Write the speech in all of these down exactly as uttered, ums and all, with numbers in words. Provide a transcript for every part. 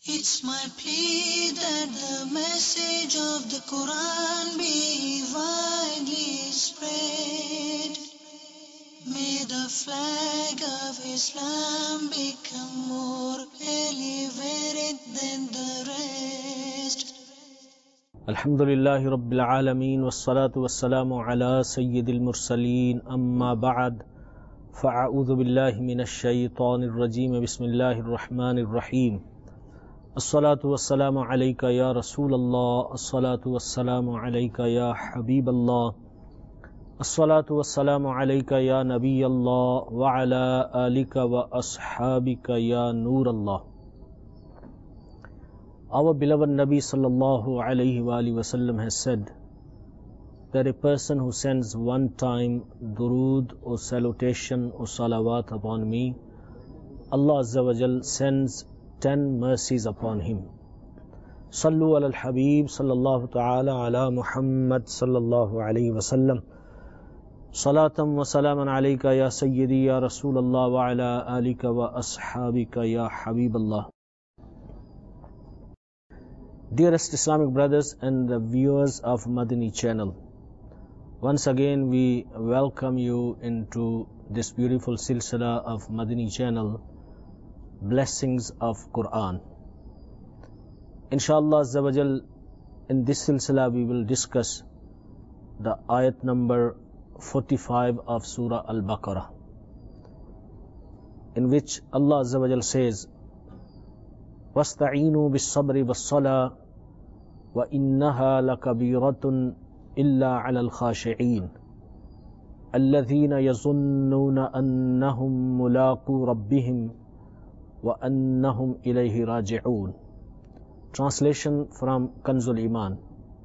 It's my plea that the message of the Quran be widely spread. May the flag of Islam become more elevated than the rest. Alhamdulillahi Rabbil Alameen wassalatu wassalamu ala Sayyidil Mursaleen amma ba'd fa'a'udhu billahi minash shaytanir rajeem bismillahir rahmanir rahim. As-salatu wassalamu alayka ya Rasulallah, as-salatu wassalamu alayka ya Habiballah, as-salatu wassalamu alayka ya Nabiyallah wa ala alika wa ashabika ya Nurallah. Our beloved Nabi sallallahu alayhi wa alihi wasallam has said that a person who sends one time durood or salutation or salawat upon me, Allah Azza wa Jal sends ten mercies upon him. Sallu ala al-Habib sallallahu ta'ala ala Muhammad sallallahu alayhi wasallam. Salatan wa salaman alayka ya Sayyidi ya Rasulallah wa ala alika wa ashabika ya Habiballah. Dearest Islamic brothers and the viewers of Madani channel, once again we welcome you into this beautiful silsila of Madani channel, Blessings of Quran. Inshallah Azza wa Jal, in this silsila we will discuss the ayat number forty-five of Surah Al-Baqarah, in which Allah Azza wa Jal says, وَاسْتَعِينُوا بِالصَّبْرِ وَالصَّلَاةِ وَإِنَّهَا لَكَبِيرَةٌ إِلَّا عَلَى الْخَاشِعِينَ الَّذِينَ يَظُنُّونَ أَنَّهُمْ مُلَاقُو رَبِّهِمْ وَأَنَّهُمْ إِلَيْهِ رَاجِعُونَ. Translation from Kanzul Iman.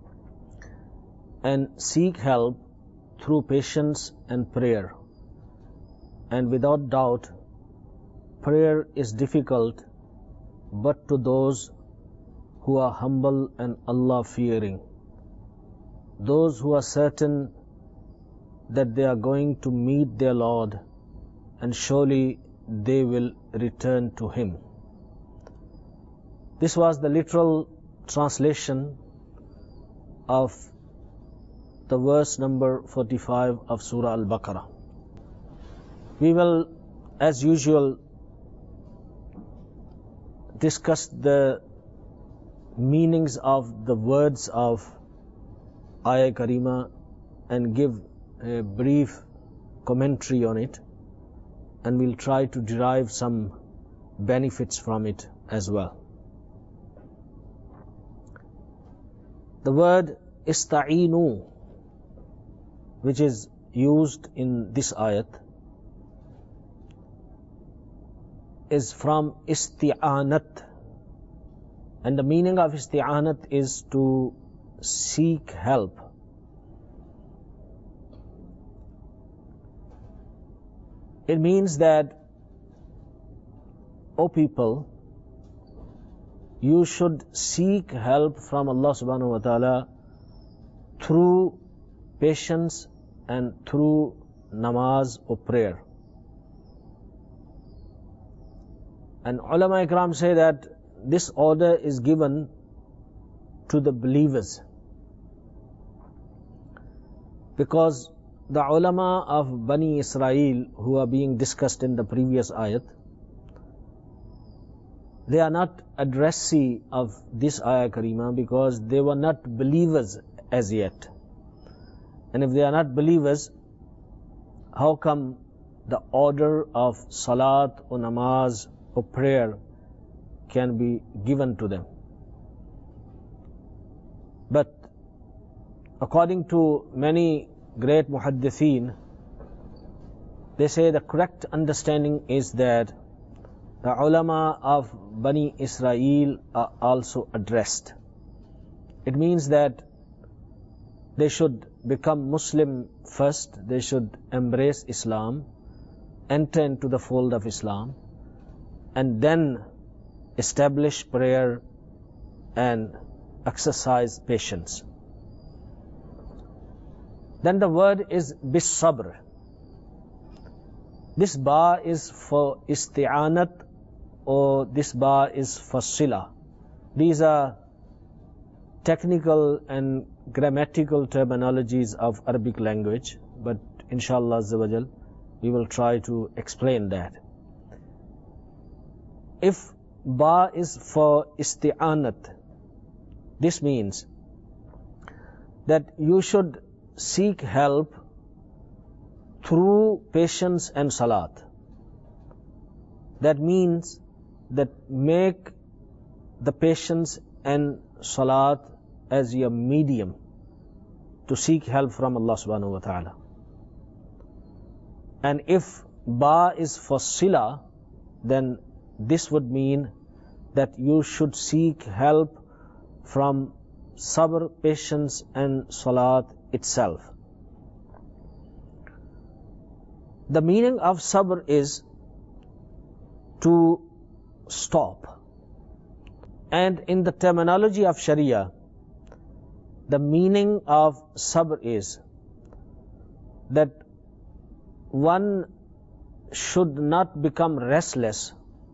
And seek help through patience and prayer. And without doubt, prayer is difficult, but to those who are humble and Allah fearing, those who are certain that they are going to meet their Lord and surely they will return to Him. This was the literal translation of the verse number forty-five of Surah Al-Baqarah. We will, as usual, discuss the meanings of the words of Ayah Karima and give a brief commentary on it, and we'll try to derive some benefits from it as well. The word ista'inu, which is used in this ayat, is from isti'anat, and the meaning of isti'anat is to seek help. It means that, O people, you should seek help from Allah subhanahu wa ta'ala through patience and through namaz or prayer. And ulama ikram say that this order is given to the believers, because the ulama of Bani Israel who are being discussed in the previous ayat, they are not addressee of this ayah karima because they were not believers as yet. And if they are not believers, how come the order of salat or namaz or prayer can be given to them? But according to many great muhaddithin, they say the correct understanding is that the ulama of Bani Israel are also addressed. It means that they should become Muslim first, they should embrace Islam, enter into the fold of Islam, and then establish prayer and exercise patience. Then the word is bis-sabr. This ba is for isti'anat or this ba is for sila. These are technical and grammatical terminologies of Arabic language, but inshallah azza wa jal, we will try to explain that. If ba is for isti'anat, this means that you should seek help through patience and salat. That means that make the patience and salat as your medium to seek help from Allah subhanahu wa ta'ala. And if ba is for sila, then this would mean that you should seek help from sabr, patience and salat itself. The meaning of sabr is to stop. And in the terminology of Sharia, the meaning of sabr is that one should not become restless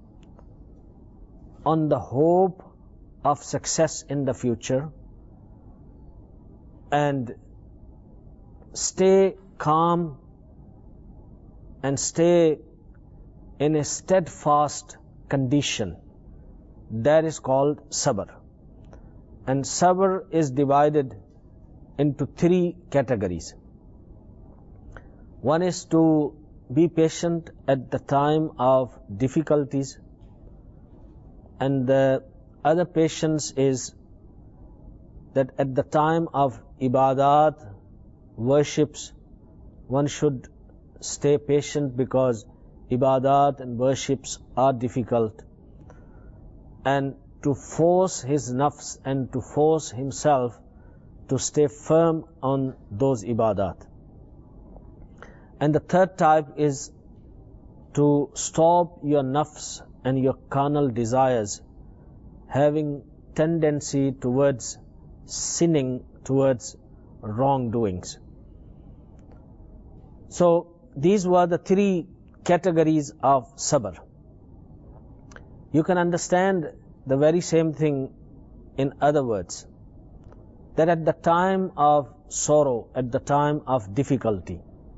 on the hope of success in the future and stay calm and stay in a steadfast condition. That is called sabr. And sabr is divided into three categories. One is to be patient at the time of difficulties, and the other patience is that at the time of ibadat, worships, one should stay patient because ibadat and worships are difficult, and to force his nafs and to force himself to stay firm on those ibadat. And the third type is to stop your nafs and your carnal desires having tendency towards sinning, towards wrongdoings. So these were the three categories of sabr. You can understand the very same thing in other words, that at the time of sorrow, at the time of difficulty,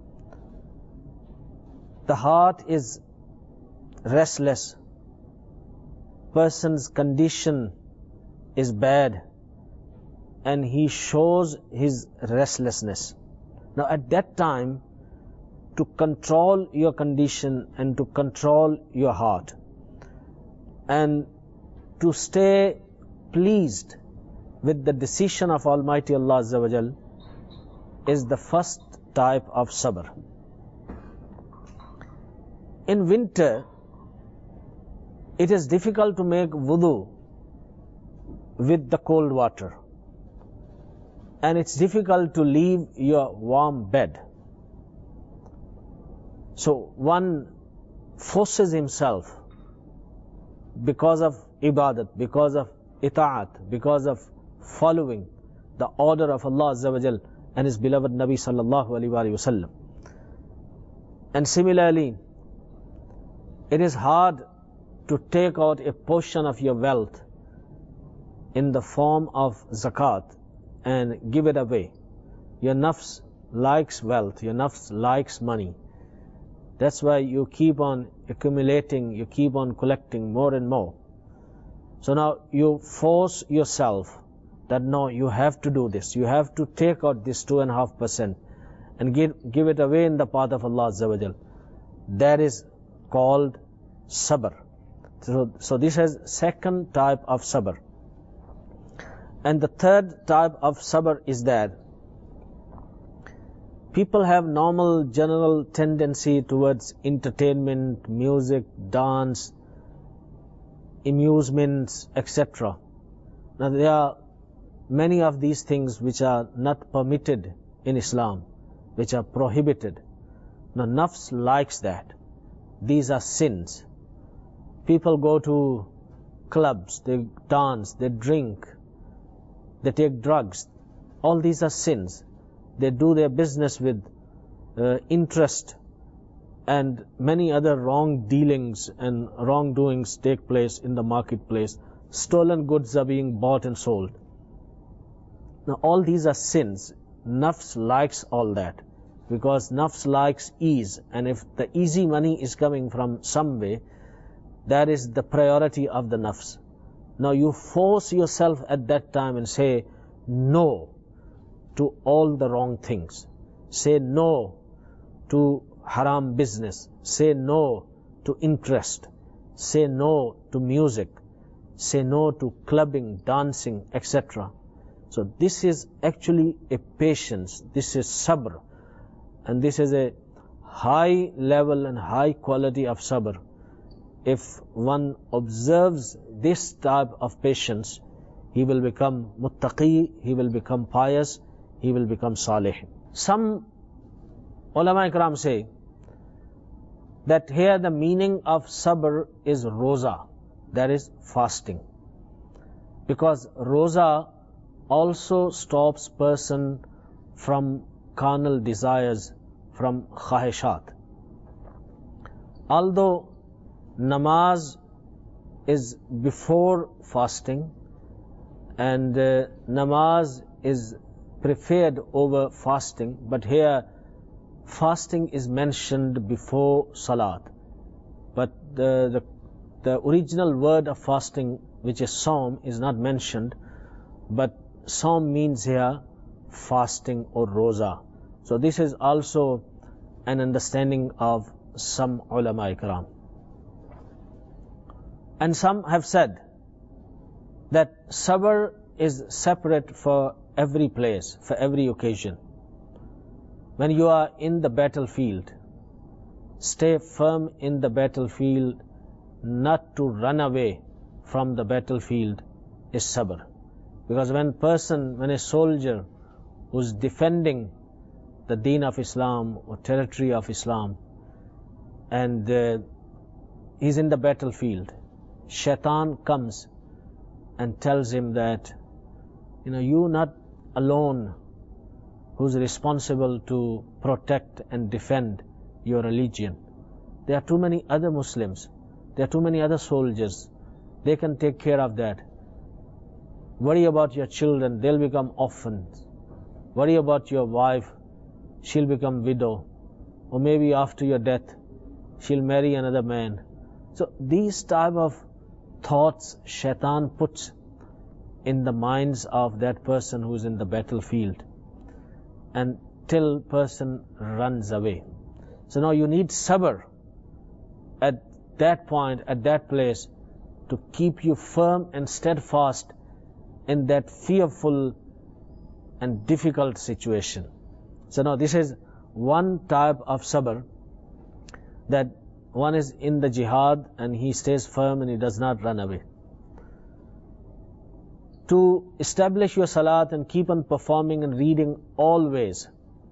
the heart is restless, person's condition is bad, and he shows his restlessness. Now at that time, to control your condition and to control your heart and to stay pleased with the decision of Almighty Allah Azza wa Jal is the first type of sabr. In winter, it is difficult to make wudu with the cold water, and it's difficult to leave your warm bed. So one forces himself because of ibadat, because of ita'at, because of following the order of Allah Azza wa Jal and His beloved Nabi sallallahu alaihi wasallam. And similarly, it is hard to take out a portion of your wealth in the form of zakat and give it away. Your nafs likes wealth, your nafs likes money. That's why you keep on accumulating, you keep on collecting more and more. So now you force yourself that no, you have to do this. You have to take out this two and a half percent and give, give it away in the path of Allah Azza wa Jal. That is called sabr. So, so this is second type of sabr. And the third type of sabr is that people have normal general tendency towards entertainment, music, dance, amusements, et cetera. Now there are many of these things which are not permitted in Islam, which are prohibited. Now nafs likes that. These are sins. People go to clubs, they dance, they drink, they take drugs. All these are sins. They do their business with uh, interest, and many other wrong dealings and wrongdoings take place in the marketplace. stolen goods are being bought and sold. Now all these are sins. Nafs likes all that, because nafs likes ease, and if the easy money is coming from some way, that is the priority of the nafs. Now you force yourself at that time and say no to all the wrong things. Say no to haram business. Say no to interest. Say no to music. Say no to clubbing, dancing, et cetera. So this is actually a patience. This is sabr. And this is a high level and high quality of sabr. If one observes this type of patience, he will become muttaqi, he will become pious, he will become salih. Some ulama ikram say that here the meaning of sabr is roza, that is fasting. Because roza also stops person from carnal desires, from khahishat. Although namaz is before fasting and uh, namaz is preferred over fasting, but here fasting is mentioned before salat. But the, the, the original word of fasting, which is saum, is not mentioned, but saum means here fasting or roza. So this is also an understanding of some ulama ikram. And some have said that sabr is separate for every place, for every occasion. When you are in the battlefield, stay firm in the battlefield, not to run away from the battlefield is sabr. Because when person, when a soldier who's defending the deen of Islam or territory of Islam, and uh, he's in the battlefield, Shaitan comes and tells him that, you know, you're not alone who's responsible to protect and defend your religion. There are too many other Muslims. There are too many other soldiers. They can take care of that. Worry about your children, they'll become orphans. Worry about your wife, she'll become widow. Or maybe after your death, she'll marry another man. So these type of thoughts Shaitan puts in the minds of that person who is in the battlefield, and till person runs away. So now you need sabr at that point, at that place, to keep you firm and steadfast in that fearful and difficult situation. So now this is one type of sabr, that one is in the jihad and he stays firm and he does not run away. To establish your salat and keep on performing and reading always,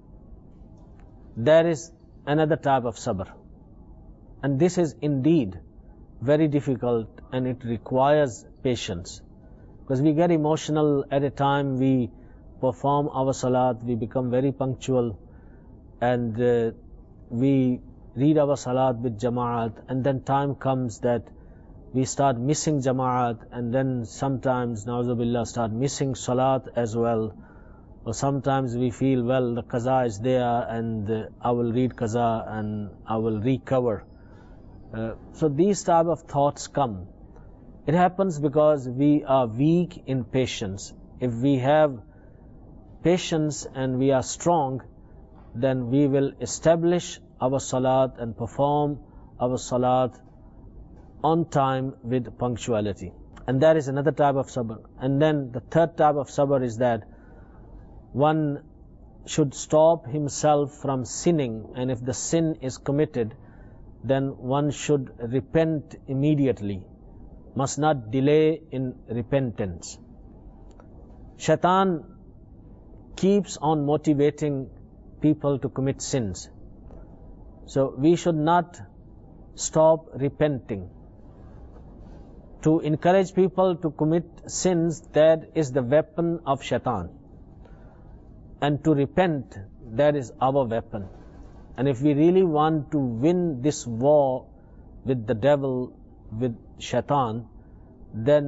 there is another type of sabr. And this is indeed very difficult and it requires patience. Because we get emotional at a time, we perform our salat, we become very punctual, and uh, we read our salat with jama'at, and then time comes that we start missing jama'at, and then sometimes, na'uzubillah, start missing salat as well. Or sometimes we feel, well, the qaza is there and uh, I will read qaza and I will recover. Uh, so these type of thoughts come. It happens because we are weak in patience. If we have patience and we are strong, then we will establish our salat and perform our salat on time with punctuality. And that is another type of sabr. And then the third type of sabr is that one should stop himself from sinning, and if the sin is committed, then one should repent immediately, must not delay in repentance. Shaitan keeps on motivating people to commit sins. So we should not stop repenting. To encourage people to commit sins, that is the weapon of Shaitan. And to repent, that is our weapon. And if we really want to win this war with the devil, with Shaitan, then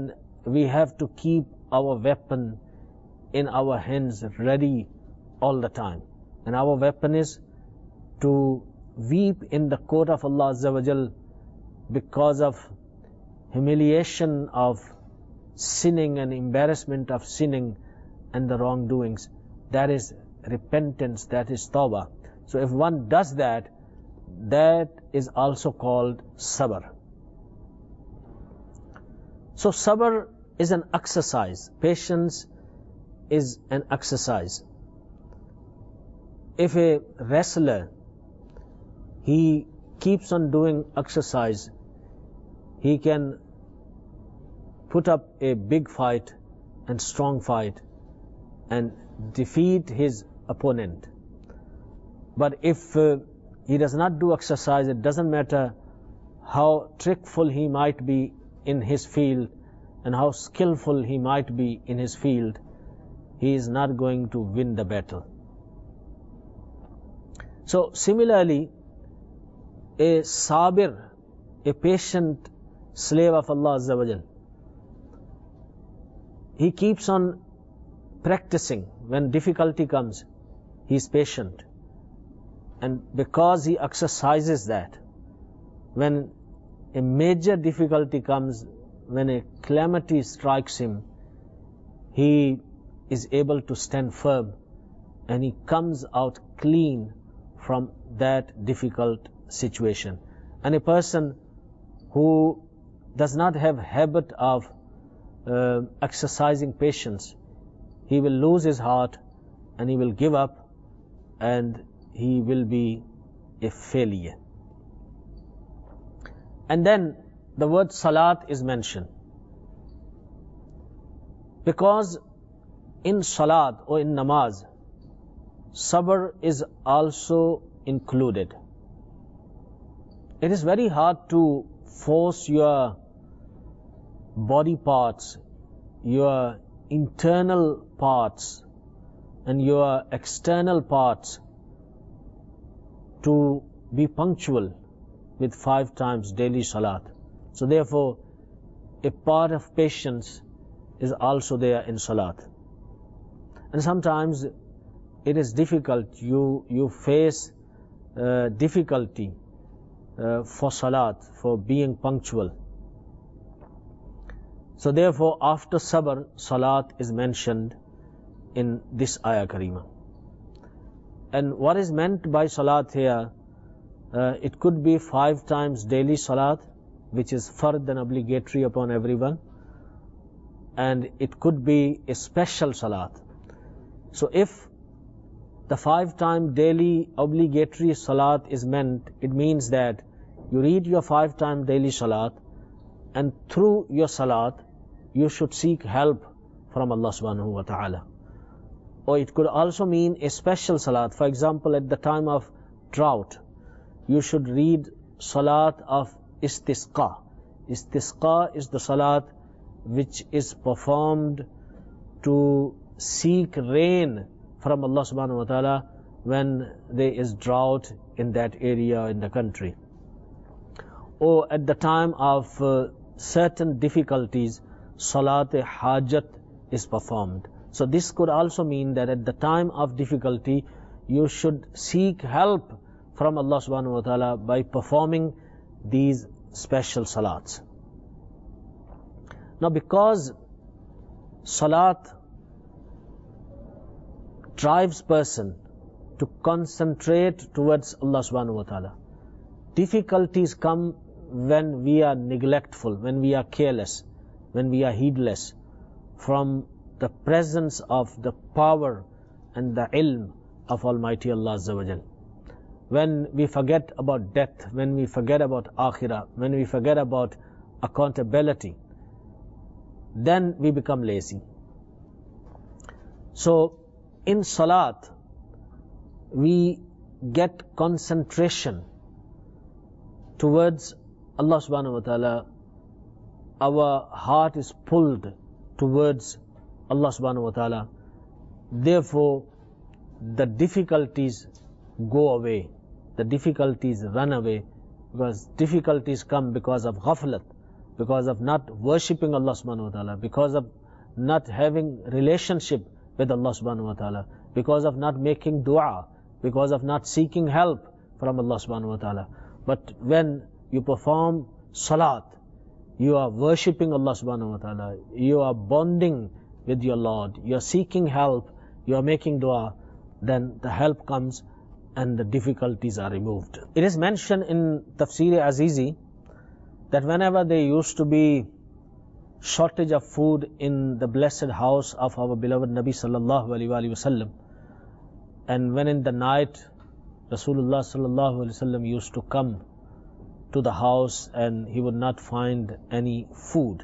we have to keep our weapon in our hands ready all the time. And our weapon is to weep in the court of Allah Azza wa Jal because of humiliation of sinning and embarrassment of sinning and the wrongdoings. That is repentance, that is tawbah. So if one does that, that is also called sabr. So sabr is an exercise. Patience is an exercise. If a wrestler, he keeps on doing exercise, he can put up a big fight and strong fight and defeat his opponent. But if uh, he does not do exercise, it doesn't matter how trickful he might be in his field and how skillful he might be in his field, he is not going to win the battle. So similarly, a sabir, a patient slave of Allah Azza wa Jal, he keeps on practicing. When difficulty comes, he is patient. And because he exercises that, when a major difficulty comes, when a calamity strikes him, he is able to stand firm and he comes out clean from that difficult situation. And a person who does not have habit of uh, exercising patience, he will lose his heart and he will give up and he will be a failure. And then the word salat is mentioned, because in salat or in namaz, sabr is also included. It is very hard to force your body parts, your internal parts and your external parts to be punctual with five times daily salat. So therefore, a part of patience is also there in salat. And sometimes it is difficult, you, you face uh, difficulty uh, for salat, for being punctual. So therefore, after sabr, salat is mentioned in this ayah karima. And what is meant by salat here, uh, it could be five times daily salat, which is fard and obligatory upon everyone. And it could be a special salat. So if the five time daily obligatory salat is meant, it means that you read your five time daily salat, and through your salat, you should seek help from Allah subhanahu wa ta'ala. Or it could also mean a special salat. For example, at the time of drought, you should read salat of istisqa. Istisqa is the salat which is performed to seek rain from Allah subhanahu wa ta'ala when there is drought in that area in the country. Or at the time of uh, certain difficulties, salat-e-hajat is performed. So this could also mean that at the time of difficulty, you should seek help from Allah subhanahu wa ta'ala by performing these special salats. Now because salat drives person to concentrate towards Allah subhanahu wa ta'ala, difficulties come when we are neglectful, when we are careless, when we are heedless from the presence of the power and the ilm of Almighty Allah Azza wa Jal. When we forget about death, when we forget about akhirah, when we forget about accountability, then we become lazy. So in salat, we get concentration towards Allah subhanahu wa ta'ala. Our heart is pulled towards Allah subhanahu wa ta'ala. Therefore, the difficulties go away. The difficulties run away, because difficulties come because of ghaflat, because of not worshipping Allah subhanahu wa ta'ala, because of not having relationship with Allah subhanahu wa ta'ala, because of not making dua, because of not seeking help from Allah subhanahu wa ta'ala. But when you perform salat, you are worshipping Allah subhanahu wa ta'ala, you are bonding with your Lord, you are seeking help, you are making dua, then the help comes and the difficulties are removed. It is mentioned in Tafsir Azizi that whenever there used to be shortage of food in the blessed house of our beloved Nabi sallallahu alaihi wasallam, and when in the night Rasulullah sallallahu alaihi wasallam used to come to the house and he would not find any food,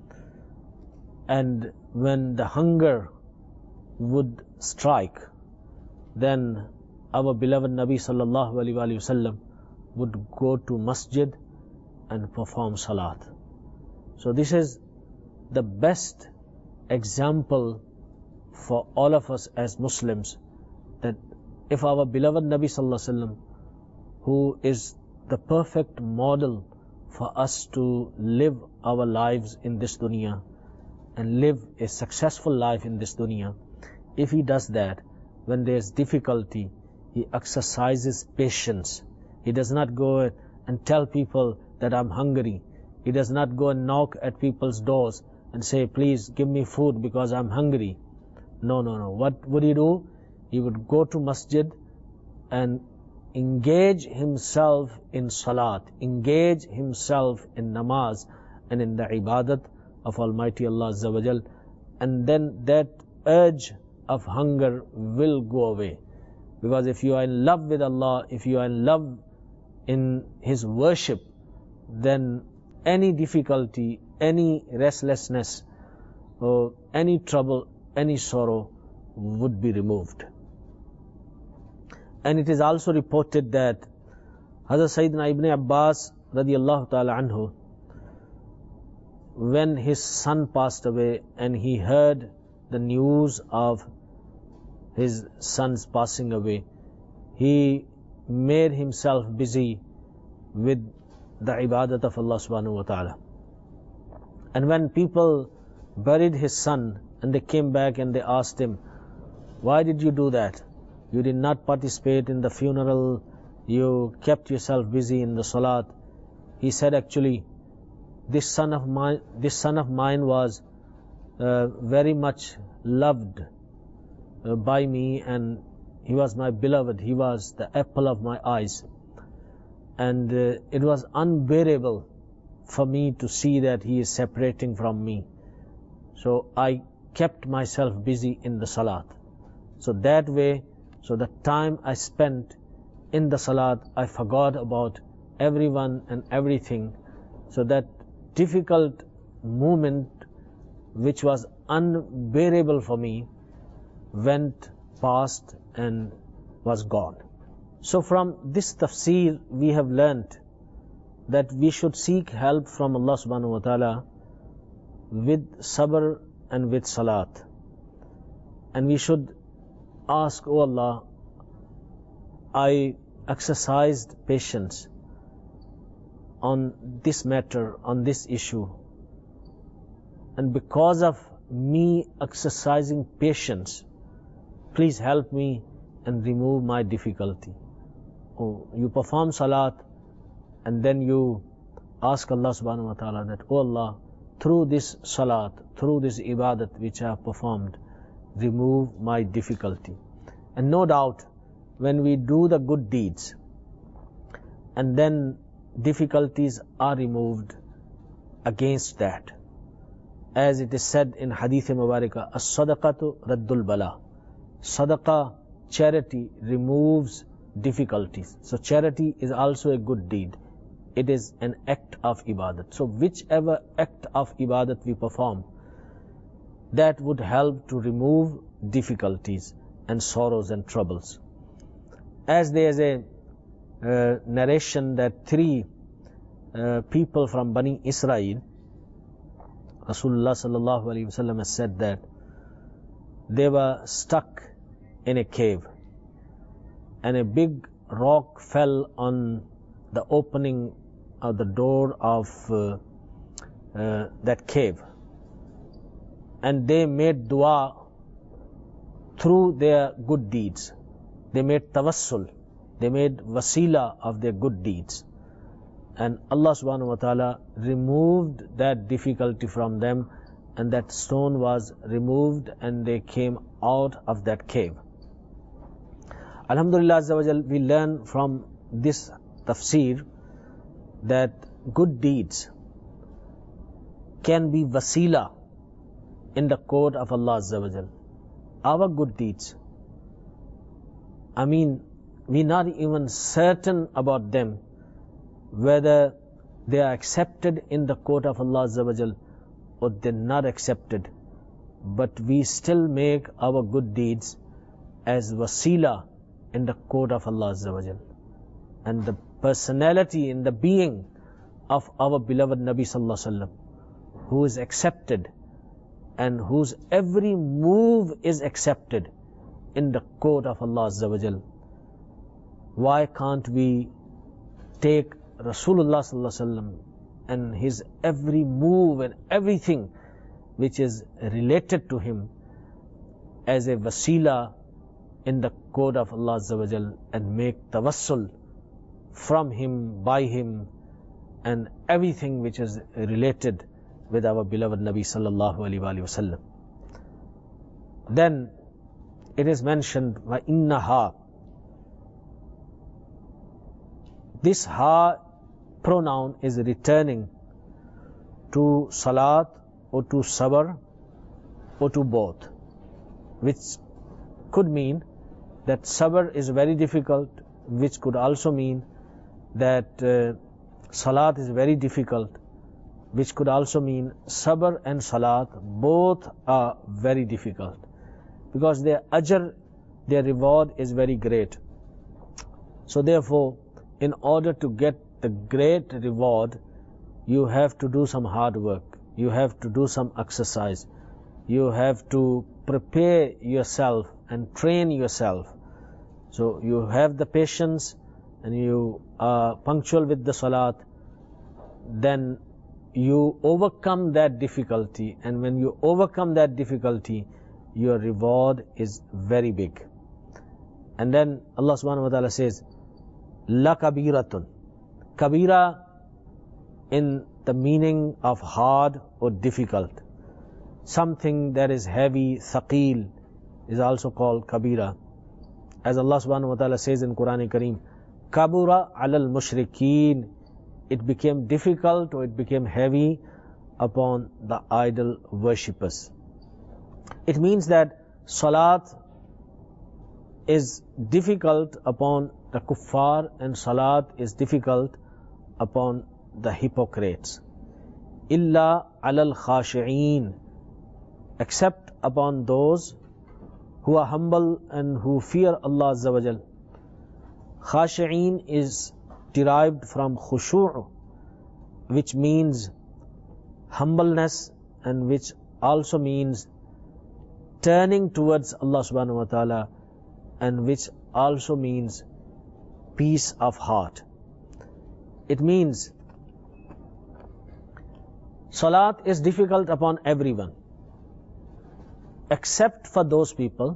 and when the hunger would strike, then our beloved Nabi sallallahu alaihi wasallam would go to masjid and perform salat. So this is the best example for all of us as Muslims, that if our beloved Nabi sallallahu alaihi wasallam, who is the perfect model for us to live our lives in this dunya and live a successful life in this dunya, if he does that, when there is difficulty, he exercises patience. He does not go and tell people that I'm hungry. He does not go and knock at people's doors and say, please give me food because I'm hungry. No, no, no. What would he do? He would go to masjid and engage himself in salat, engage himself in namaz and in the ibadat of Almighty Allah Azza wa Jal, and then that urge of hunger will go away. Because if you are in love with Allah, if you are in love in His worship, then any difficulty, any restlessness, or any trouble, any sorrow would be removed. And it is also reported that Hazrat Sayyidina Ibn Abbas radiallahu ta'ala anhu, when his son passed away and he heard the news of his son's passing away, he made himself busy with the ibadat of Allah subhanahu wa ta'ala. And when people buried his son and they came back and they asked him, why did you do that? You did not participate in the funeral, you kept yourself busy in the salat. He said, actually, this son of mine, this son of mine was uh, very much loved uh, by me, and he was my beloved, he was the apple of my eyes. And uh, it was unbearable for me to see that he is separating from me. So I kept myself busy in the salat. So that way, so the time I spent in the salat, I forgot about everyone and everything. So that difficult moment, which was unbearable for me, went past and was gone. So from this tafsir, we have learnt that we should seek help from Allah subhanahu wa ta'ala with sabr and with salat. And we should ask, oh Allah, I exercised patience on this matter, on this issue. And because of me exercising patience, please help me and remove my difficulty. Oh, you perform salat and then you ask Allah subhanahu wa ta'ala that, oh Allah, through this salat, through this ibadat which I have performed, remove my difficulty. And no doubt, when we do the good deeds and then difficulties are removed against that, as it is said in Hadith Mubarakah, as-sadaqatu raddul bala. Sadaqah, charity, removes difficulties. So charity is also a good deed. It is an act of ibadat. So whichever act of ibadat we perform, that would help to remove difficulties and sorrows and troubles. As there is a uh, narration that three uh, people from Bani Israel, Rasulullah sallallahu alaihi wasallam has said that they were stuck in a cave and a big rock fell on the opening of the door of uh, uh, that cave, and they made dua through their good deeds. They made tawassul, they made wasila of their good deeds. And Allah subhanahu wa ta'ala removed that difficulty from them, and that stone was removed and they came out of that cave. Alhamdulillah Azza wa Jal, we learn from this tafsir that good deeds can be wasila in the court of Allah Azza wa Jal. Our good deeds, I mean, we're not even certain about them, whether they are accepted in the court of Allah Azza wa Jal or they're not accepted. But we still make our good deeds as wasila in the court of Allah Azza wa Jal. And the personality in the being of our beloved Nabi Sallallahu Alaihi Wasallam, who is accepted and whose every move is accepted in the court of Allah Azza wa Jal. Why can't we take Rasulullah Sallallahu Alaihi Wasallam and his every move and everything which is related to him as a wasila in the court of Allah Azza wa Jal, and make tawassul from him, by him, and everything which is related with our beloved Nabi Sallallahu Alaihi Wasallam. Then it is mentioned, wa inna ha. This ha pronoun is returning to salat or to sabr or to both, which could mean that sabr is very difficult, which could also mean that uh, salat is very difficult, which could also mean sabr and salat both are very difficult, because their ajr, their reward is very great. So therefore, in order to get the great reward, you have to do some hard work, you have to do some exercise, you have to prepare yourself and train yourself. So you have the patience and you are punctual with the salat, then you overcome that difficulty, and when you overcome that difficulty, your reward is very big. And then Allah subhanahu wa ta'ala says, La kabiratun. Kabira in the meaning of hard or difficult. Something that is heavy, thaqeel, is also called kabira. As Allah subhanahu wa ta'ala says in Quran Kareem, Kabura alal mushrikeen. It became difficult or it became heavy upon the idol worshippers. It means that salat is difficult upon the kuffar and salat is difficult upon the hypocrites. Illa alal khashi'een. Except upon those who are humble and who fear Allah Azza wa Jal. Khashi'een is derived from khushu', which means humbleness and which also means turning towards Allah subhanahu wa ta'ala, and which also means peace of heart. It means salat is difficult upon everyone except for those people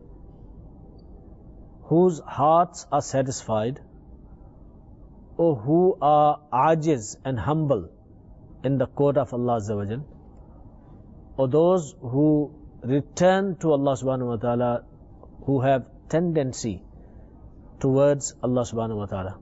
whose hearts are satisfied or who are ajiz and humble in the court of Allah Azza wa Jal, or those who return to Allah subhanahu wa ta'ala, who have tendency towards Allah subhanahu wa ta'ala.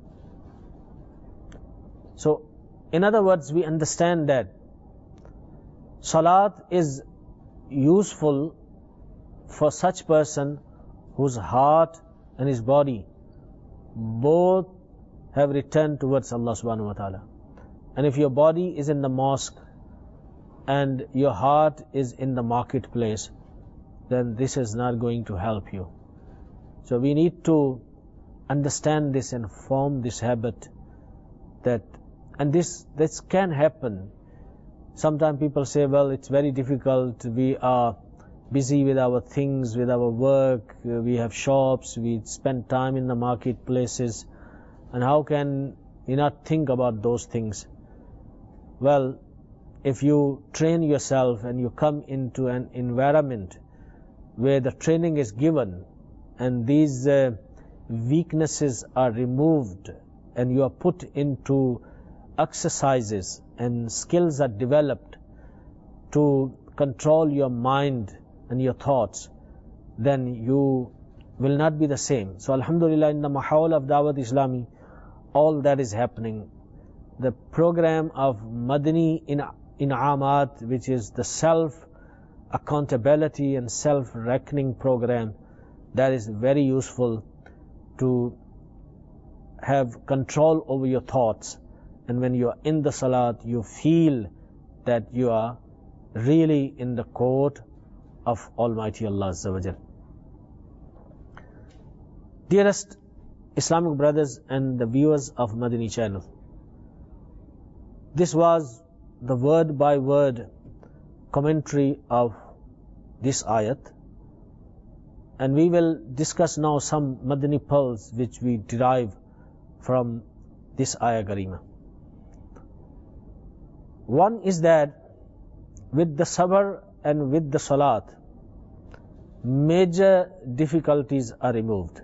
So, in other words, we understand that salat is useful for such person whose heart and his body both have returned towards Allah subhanahu wa ta'ala. And if your body is in the mosque and your heart is in the marketplace, then this is not going to help you. So we need to understand this and form this habit that, and this, this can happen. Sometimes people say, well, it's very difficult, we are busy with our things, with our work, we have shops, we spend time in the marketplaces, and how can we not think about those things? Well, if you train yourself and you come into an environment where the training is given and these uh, weaknesses are removed and you are put into exercises and skills are developed to control your mind and your thoughts, then you will not be the same. So alhamdulillah, in the mahawal of Dawat Islami, all that is happening. The program of Madani In'amat, which is the self-accountability and self-reckoning program, that is very useful to have control over your thoughts. And when you are in the salat, you feel that you are really in the court of Almighty Allah Azza wa Jal. Dearest Islamic brothers and the viewers of Madani channel, this was the word by word commentary of this ayat, and we will discuss now some Madani pearls which we derive from this ayah karima. One is that with the sabr and with the salat, major difficulties are removed.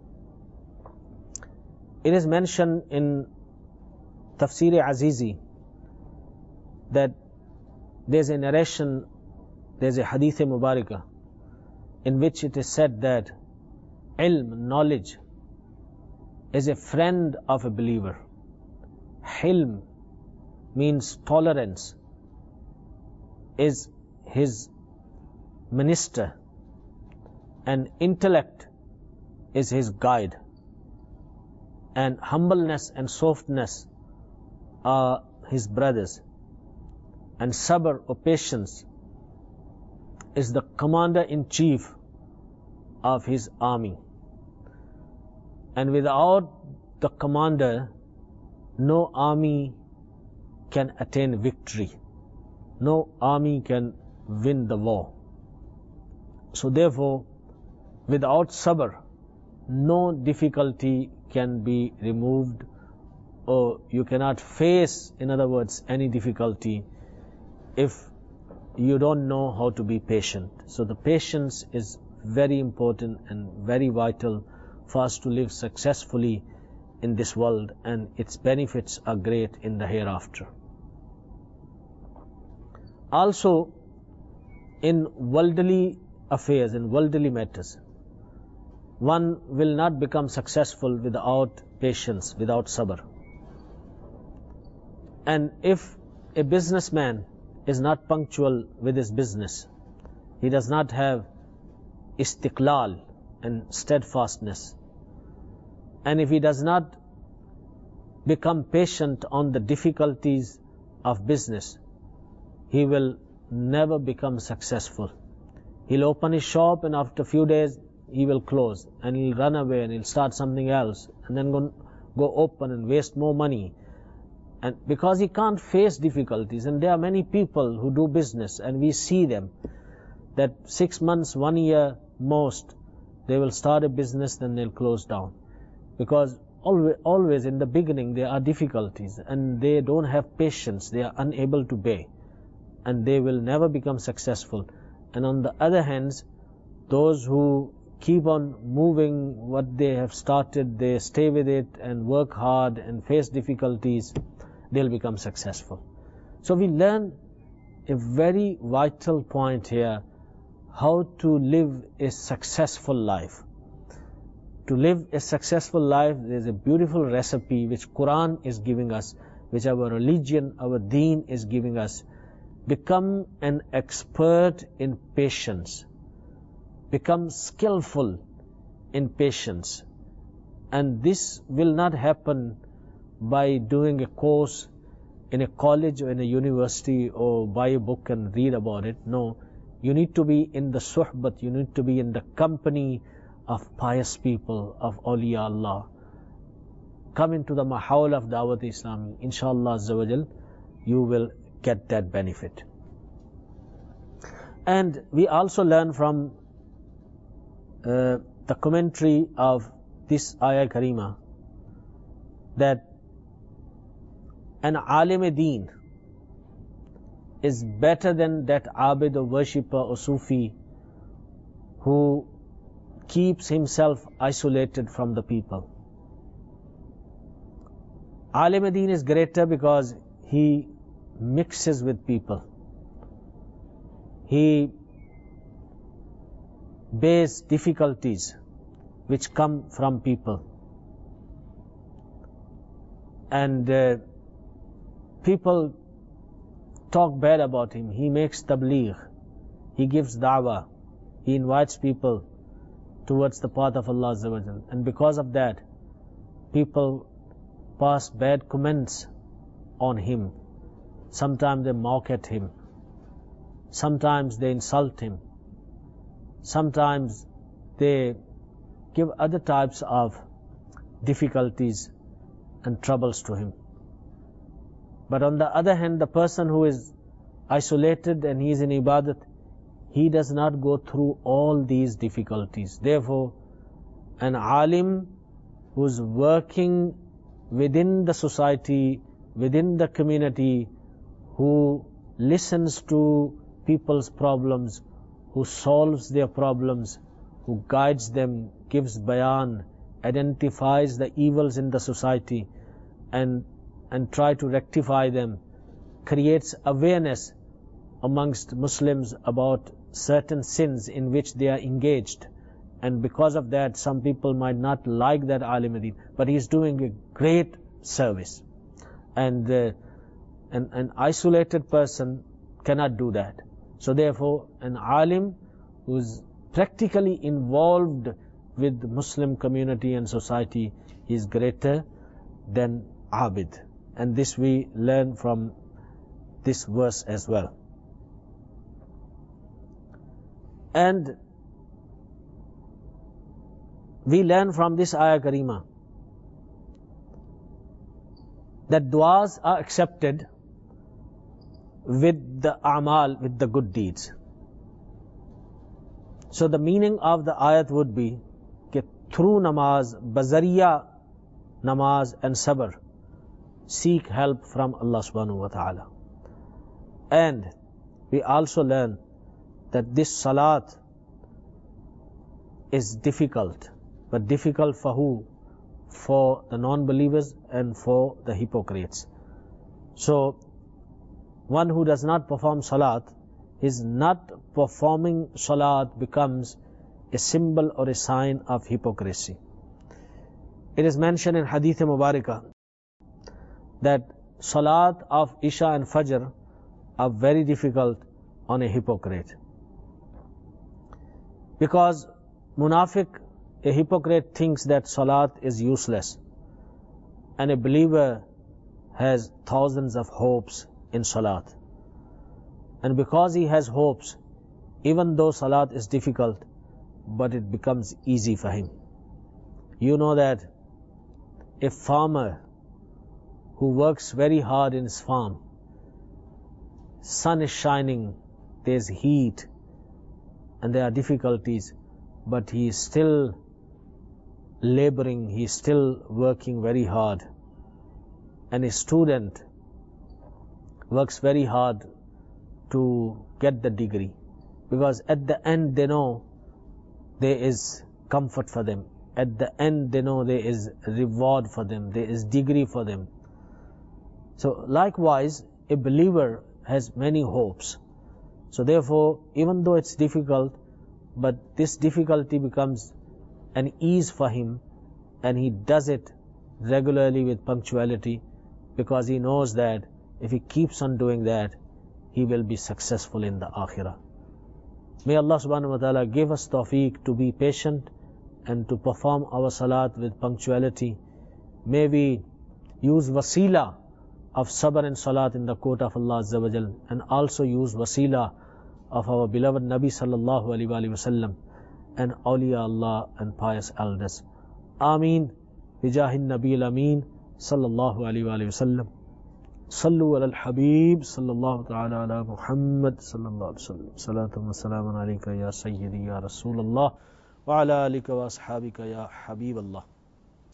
It is mentioned in Tafsir Azizi that there's a narration, there's a hadith mubarakah in which it is said that ilm, knowledge, is a friend of a believer. Hilm means tolerance, is his minister, and intellect is his guide, and humbleness and softness are his brothers, and sabr or patience is the commander-in-chief of his army. And without the commander, no army can attain victory. No army can win the war. So therefore, without sabr, no difficulty can be removed, or you cannot face, in other words, any difficulty if you don't know how to be patient. So the patience is very important and very vital for us to live successfully in this world, and its benefits are great in the hereafter. Also, in worldly affairs, in worldly matters, one will not become successful without patience, without sabr. And if a businessman is not punctual with his business, he does not have istiqlal and steadfastness, and if he does not become patient on the difficulties of business, he will never become successful. He'll open his shop and after a few days he will close, and he'll run away and he'll start something else, and then go, go open and waste more money. And because he can't face difficulties, and there are many people who do business and we see them that six months, one year most, they will start a business, then they'll close down. Because always, always in the beginning there are difficulties and they don't have patience, they are unable to bear, and they will never become successful. And on the other hand, those who keep on moving what they have started, they stay with it and work hard and face difficulties, they'll become successful. So we learn a very vital point here, how to live a successful life. To live a successful life, there's a beautiful recipe which Quran is giving us, which our religion, our deen is giving us. Become an expert in patience. Become skillful in patience. And this will not happen by doing a course in a college or in a university or buy a book and read about it. No, you need to be in the suhbat, you need to be in the company of pious people, of awliya Allah. Come into the mahawal of Dawat Islami. Inshallah Azza wa Jal, you will get that benefit. And we also learn from uh, the commentary of this ayah karima that an alim deen, is better than that abid or worshipper or Sufi who keeps himself isolated from the people. Alim Deen is greater because he mixes with people. He bears difficulties which come from people. And uh, people talk bad about him. He makes tabligh. He gives da'wah. He invites people towards the path of Allah Azza wa Jal. And because of that, people pass bad comments on him. Sometimes they mock at him. Sometimes they insult him. Sometimes they give other types of difficulties and troubles to him. But on the other hand, the person who is isolated and he is in ibadat, he does not go through all these difficulties. Therefore, an alim who is working within the society, within the community, who listens to people's problems, who solves their problems, who guides them, gives bayan, identifies the evils in the society and and try to rectify them, creates awareness amongst Muslims about certain sins in which they are engaged. And because of that, some people might not like that Alim Deen, but he is doing a great service. And uh, an, an isolated person cannot do that. So therefore, an Alim who is practically involved with the Muslim community and society is greater than Abid. And this we learn from this verse as well. And we learn from this ayah karima that du'as are accepted with the amal, with the good deeds. So the meaning of the ayat would be that through namaz, bazariya namaz and sabr, seek help from Allah subhanahu wa ta'ala. And we also learn that this salat is difficult, but difficult for who? For the non-believers and for the hypocrites. So, one who does not perform salat, his not performing salat becomes a symbol or a sign of hypocrisy. It is mentioned in Hadith Mubarakah that salat of Isha and Fajr are very difficult on a hypocrite. Because munafiq, a hypocrite, thinks that salat is useless, and a believer has thousands of hopes in salat. And because he has hopes, even though salat is difficult, but it becomes easy for him. You know that a farmer who works very hard in his farm, sun is shining, there's heat, and there are difficulties, but he is still laboring, he is still working very hard. And a student works very hard to get the degree, because at the end they know there is comfort for them. At the end they know there is reward for them, there is degree for them. So likewise, a believer has many hopes. So therefore, even though it's difficult, but this difficulty becomes an ease for him, and he does it regularly with punctuality, because he knows that if he keeps on doing that, he will be successful in the akhirah. May Allah subhanahu wa ta'ala give us tawfiq to be patient and to perform our salat with punctuality. May we use wasila of sabr and salat in the court of Allah Azza wa Jal, and also use wasila of our beloved Nabi sallallahu alaihi wasallam and awliya Allah and pious elders. Ameen. Bijahin Nabil Ameen sallallahu alaihi wasallam. Sallu ala al-Habib sallallahu ta'ala ala Muhammad sallallahu alaihi wasallam. Salatu wa salamun alayka ya Sayyidi ya Rasulullah wa ala alika wa ashabika ya Habib Allah.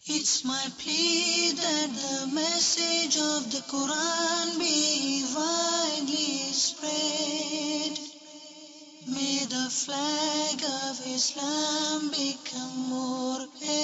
It's my plea that the message of the Quran be widely spread. May the flag of Islam become more